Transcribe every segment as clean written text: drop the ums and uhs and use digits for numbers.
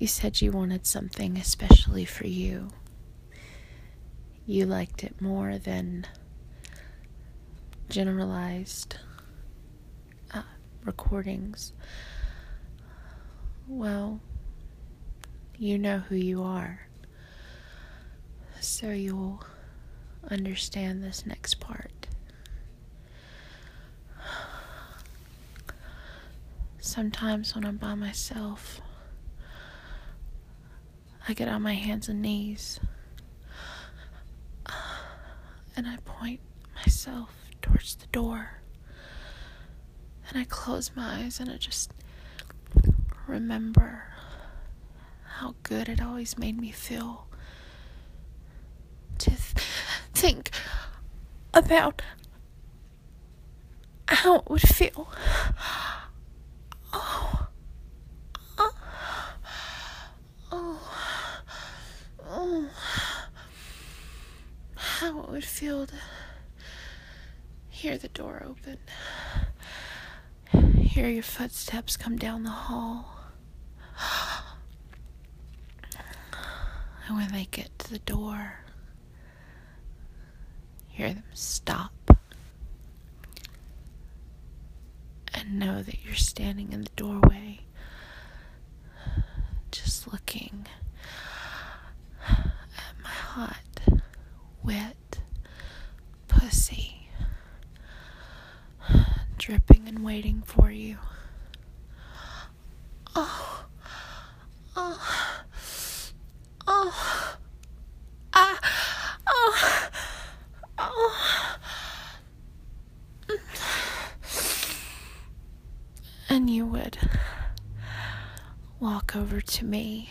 You said you wanted something especially for you. You liked it more than generalized recordings. Well, you know who you are, so you'll understand this next part. Sometimes when I'm by myself, I get on my hands and knees and I point myself towards the door, and I close my eyes and I just remember how good it always made me feel to think about how it would feel. How it would feel to hear the door open, hear your footsteps come down the hall, and when they get to the door, hear them stop and know that you're standing in the doorway, just looking at my hot, wet pussy dripping and waiting for you. And you would walk over to me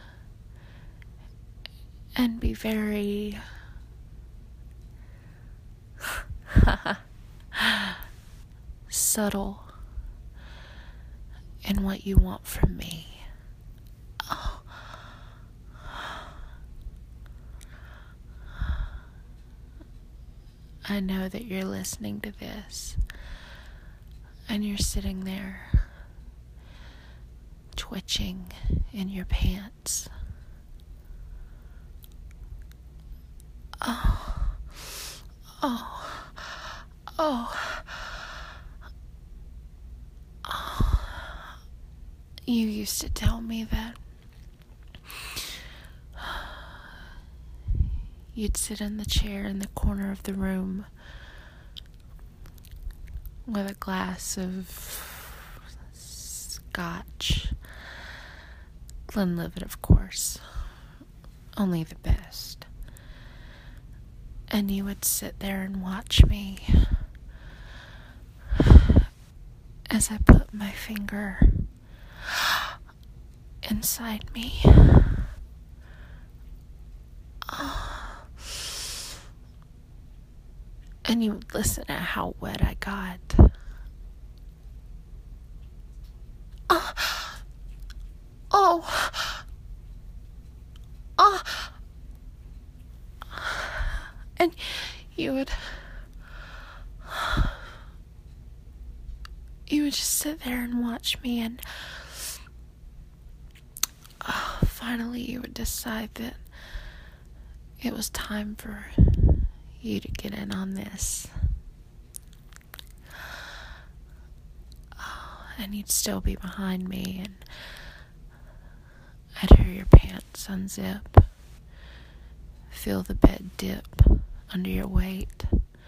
and be very subtle in what you want from me. I know that you're listening to this and you're sitting there twitching in your pants. You used to tell me that you'd sit in the chair in the corner of the room with a glass of scotch. Glenlivet, of course. Only the best. And you would sit there and watch me as I put my finger inside me. And you would listen at how wet I got. And you would just sit there and watch me, and finally you would decide that it was time for you to get in on this. And you'd still be behind me, and I'd hear your pants unzip, feel the bed dip under your weight.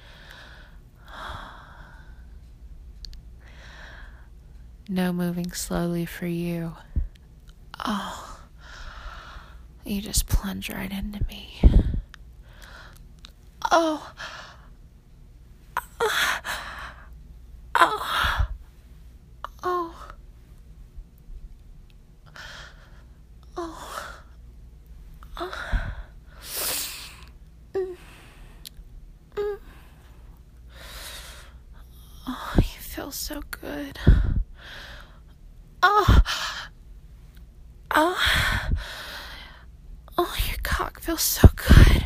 No moving slowly for you. You just plunge right into me. You feel so good. Your cock feels so good.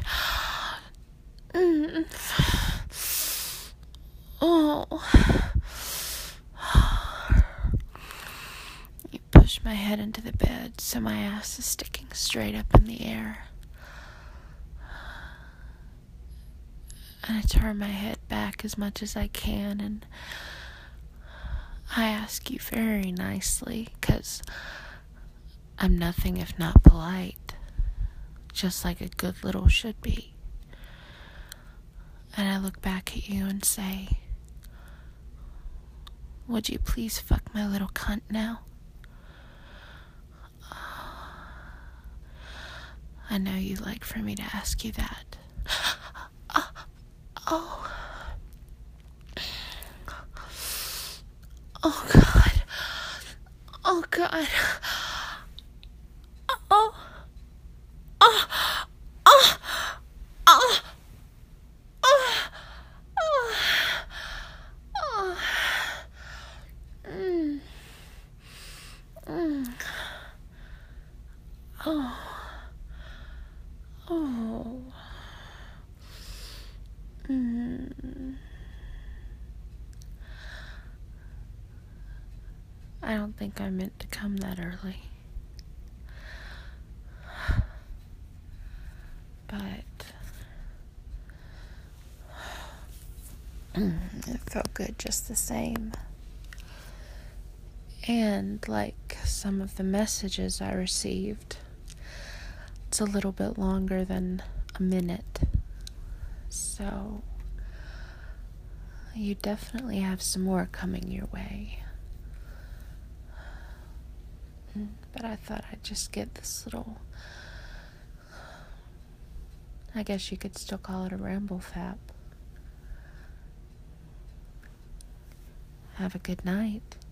You push my head into the bed, so my ass is sticking straight up in the air. And I turn my head back as much as I can, and I ask you very nicely, 'cause I'm nothing if not polite, just like a good little should be. And I look back at you and say, would you please fuck my little cunt now? I know you'd like for me to ask you that. Oh. Oh, God. Oh, God. Oh. Oh. Oh. Oh. Oh. Oh. Oh. Mm. Mm. Oh. Oh. Mm. I don't think I meant to come that early. But it felt good just the same. And like some of the messages I received, it's a little bit longer than a minute. So you definitely have some more coming your way. But I thought I'd just get this little, I guess you could still call it a ramble fap. Have a good night.